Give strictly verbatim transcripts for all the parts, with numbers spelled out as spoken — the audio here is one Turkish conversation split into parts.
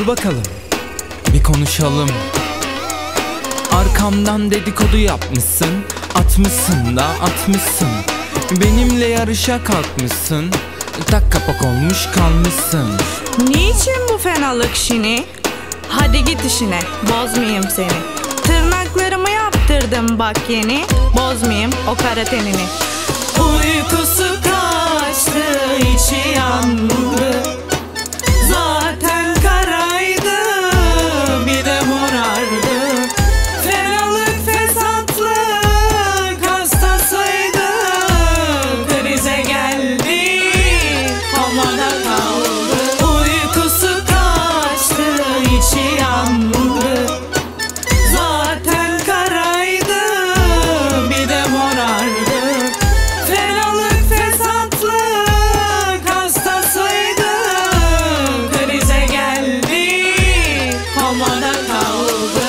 Dur bakalım, bir konuşalım. Arkamdan dedikodu yapmışsın, atmışsın da atmışsın. Benimle yarışa kalkmışsın, tak kapak olmuş kalmışsın. Niçin bu fenalık şini? Hadi git işine, bozmayayım seni. Tırnaklarımı yaptırdım bak yeni, bozmayayım o kara tenini. Uykusu kaçtı, içi yandı, zaten karaydı, bir de morardı. Fenalık fesatlık hastasıydı, krize geldi, komada kaldı. Uykusu kaçtı, içi yandı, zaten karaydı, bir de morardı. Fenalık fesatlık hastasıydı, krize geldi, komada kaldı.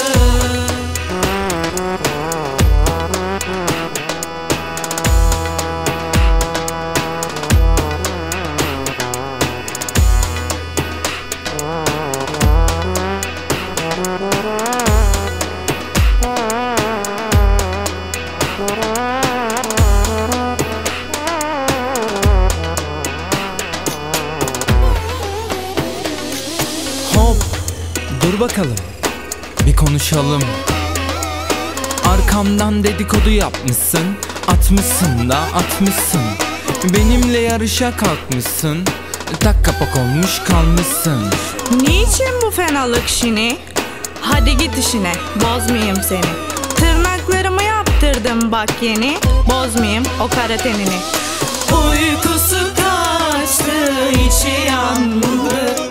Hop, dur bakalım, bir konuşalım. Arkamdan dedikodu yapmışsın, atmışsın da atmışsın. Benimle yarışa kalkmışsın, tak kapak olmuş kalmışsın. Niçin bu fenalık şini? Hadi git işine, bozmayayım seni. Tırnaklarımı yaptırdım bak yeni, bozmayayım o kara tenini. Uykusu kaçtı, içi yandı,